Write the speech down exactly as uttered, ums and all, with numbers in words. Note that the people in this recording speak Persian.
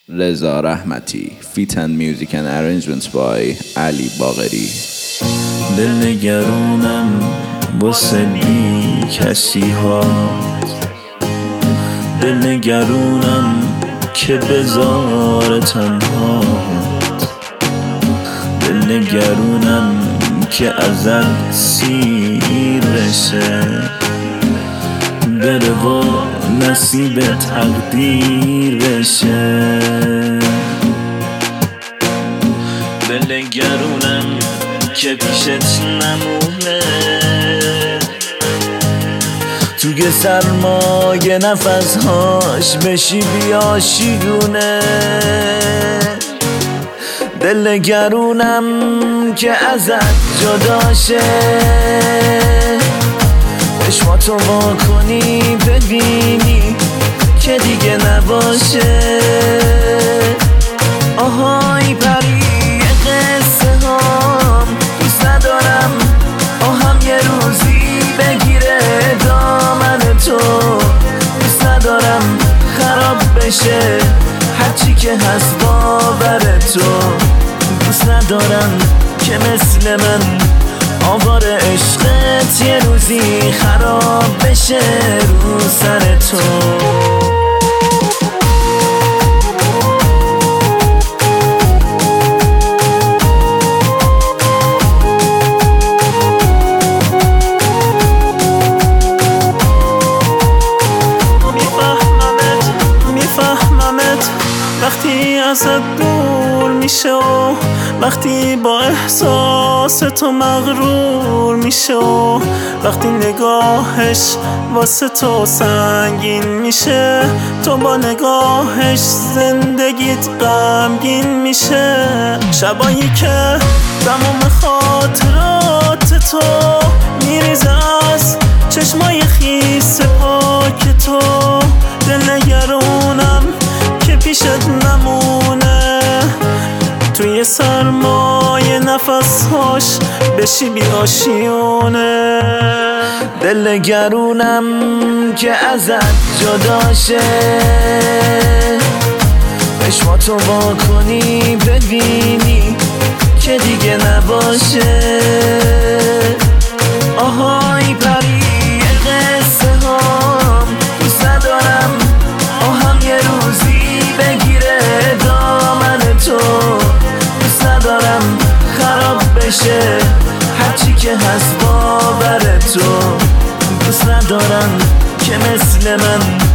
رضا رحمتی. Feat and music and arrangements by علی باقری. دلنگرونم واسه بی کسی ها، دلنگرونم که بذار تنها، دلنگرونم که ازت سیر بشه، بره و نصیب تقدیر بشه. دلنگرونم که پیشت نمونه، توی سرمایه نفسهاش بشی بیا شیگونه. دلنگرونم که ازت جداشه، چشماتو وا کنی ببینی که دیگه نباشه. آهای پری قصه هام دوست ندارم، آهم یه روزی بگیره دامن تو. دوست ندارم خراب بشه هرچی که هست باور تو. دوست ندارم که مثل من آوار عشقت یه روزی خراب بشه رو سر تو. وقتی ازت دور میشه و وقتی با احساس تو مغرور میشه و وقتی نگاهش واسه تو سنگین میشه، تو با نگاهش زندگیت غمگین میشه. شبایی که تمام خاطرات تو میریزه از چشمای خیس پاک تو. دلنگرونم که پیشت نمونه، توی سرمایه نفسهاش بشی بی آشیونه. دلنگرونم که ازت جداشه، چشماتو وا کنی ببینی که دیگه نباشه. آهای پری قصه هام دوست ندارم، آهم یه روزی بگیره دامن تو. دوست ندارم خراب بشه هرچی که هست باور تو. دوست ندارم که مثل من